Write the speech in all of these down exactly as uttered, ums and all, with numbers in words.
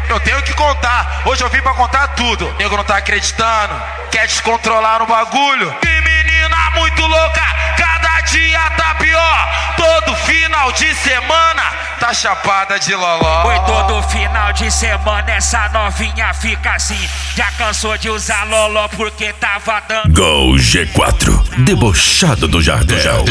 Eu tenho que contar, hoje eu vim pra contar tudo. O nego não tá acreditando, quer descontrolar no bagulho. Que menina muito louca, cada dia tá pior. Todo final de semana tá chapada de loló. Oi, todo final de semana essa novinha fica assim. Já cansou de usar loló porque tava dando. Gol G quatro, debochado do Jardel.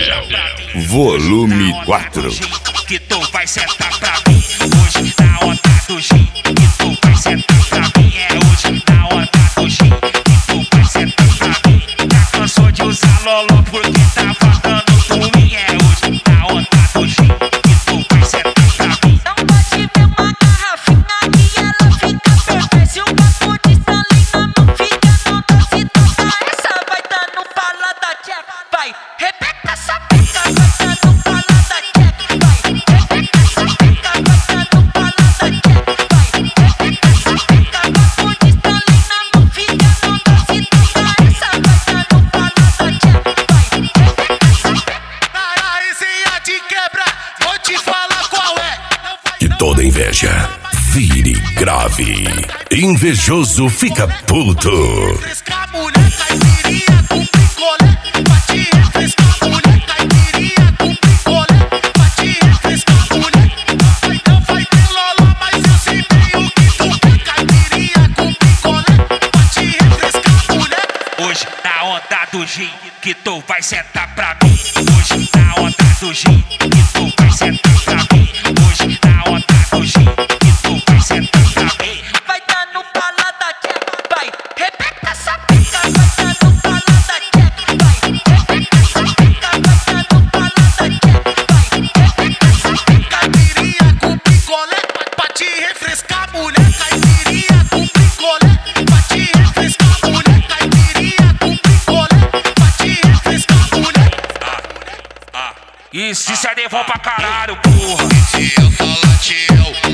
Volume quatro. Que tu vai sentar pra mim. Hoje na onda do gin. Que tu vai sentar pra mim. É hoje na onda do gin. Que tu vai sentar pra mim. Já cansou de usar loló porque tava dando ruim. É hoje na onda do gin. Que tu vai sentar pra mim. Não pode ver uma garrafinha que ela fica perfeita. Se o papo de salina não fica, não dá se tocar. Essa vai dando bala da tcheca. Vai, repete essa pica, vai dando bala da tcheca. Vai, repete essa pica, vai dando bala da tcheca. Vai, repete essa pica, papo de salina não fica, não dá se tocar. Essa vai dando bala da tcheca. Vai, repete essa pica. Aí cê ia te quebrar, vou te falar qual é. Que toda inveja vire grave. Invejoso fica puto. Refrescar mulher, caipirinha com picolé. Pra te refrescar mulher, caipirinha com picolé. Pra te refrescar mulher. Vai não vai ter loló, mas eu sei bem o que tu quer. Caipirinha com picolé. Pra te refrescar mulher. Hoje na onda do gin, que tu vai sentar pra mim. Hoje na onda do gin, que tu vai sentar pra mim. Hoje na onda do gin, que tu vai sentar pra mim. Vai dando bala da tcheca, vai, repete essa pica, vai dando bala da tcheca, vai, repete essa pica, vai dando bala da tcheca, vai, repete essa pica. Caipirinha com picolé. Pra te refrescar mulher, caipirinha com picolé. Pra te refrescar mulher, caipirinha com picolé. Pra te refrescar mulher. Isso, isso é devão pra caralho, porra. Se eu falar te eu